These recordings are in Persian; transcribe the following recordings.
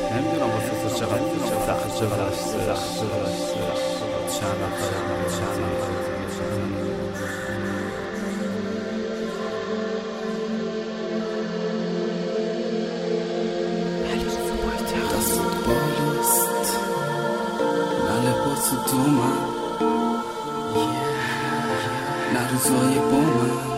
نمیدونم واسه تو چقدر سخت چند نفر دست بالاست نه لباس تو من نه روزای با من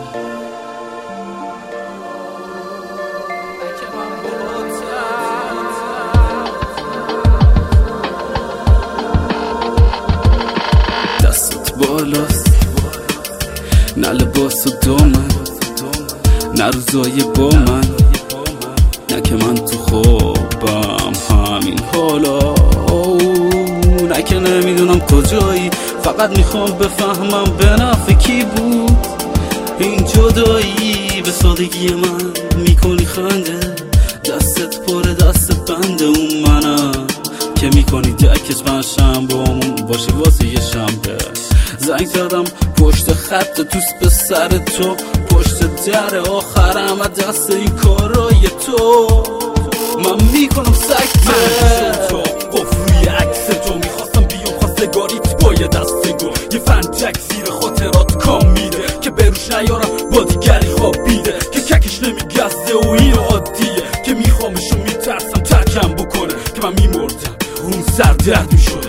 دستت بالاست نه لباس تو من نه روزای با من نه که من تو خوابم همین حالا نه که نمیدونم کجایی فقط میخوام بفهمم به نفع کی بود این جدایی به سادگی من میکنی خنده دستت پر دست بنده اون منم که میکنی دکش من شنبهمون باشه واسه یه شنبه زنگ زدم پشت خط توست به سر تو پشت در آخرم از دست این کارای تو من میکنم سکته تو قفل روی عکس تو میخواستم بیام خواستگاریت با یه دستگو یه فنجک زیر خاطرات کام میده که بروش نیارم با دیگری خواب بیده که ککش نمیگزده و این عادیه که میخوامشو میترسم ترکم بکنه که من میمردم اون سردرد میشد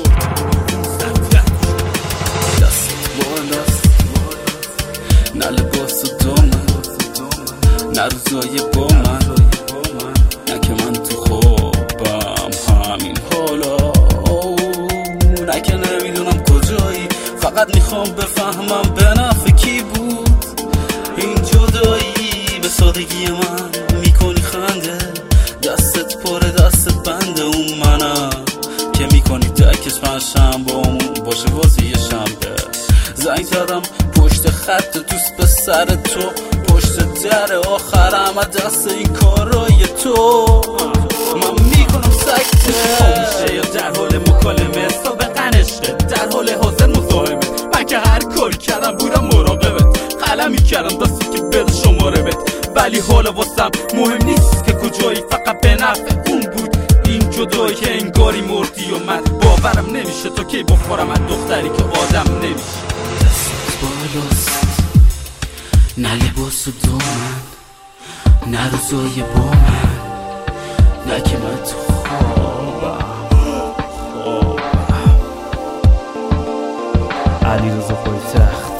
نه لباس تو من نه روزای با من نه که من تو خوابم همین حالا نه که نمیدونم کجایی فقط میخوام بفهمم به نفع کی بود این جدایی به سادگی من میکنی خنده دستت پر دست بنده اون منم که میکنی دکش من شنبهمون باشه واسه یه شنبه زنگ زدم پشت خط دوست به سر تو پشت در آخرم از دست این کارای تو من میکنم سکته میشه یا در حال مکالمه سابقا عشقه در حال حاضر مزاحمه من که هر کاری کردم بودم مراقبت قلمی کردم دستی که بده شماره بت ولی حالا واسم مهم نیست که کجایی فقط به نفع اون بود این جدایی که انگاری مردی و من باورم نمیشه تا کی بخورم از دختری که آدم نمیشه دستت بالاست نه لباس تو من نه روزای با من نه که من تو خوابم علیرضا پایتخت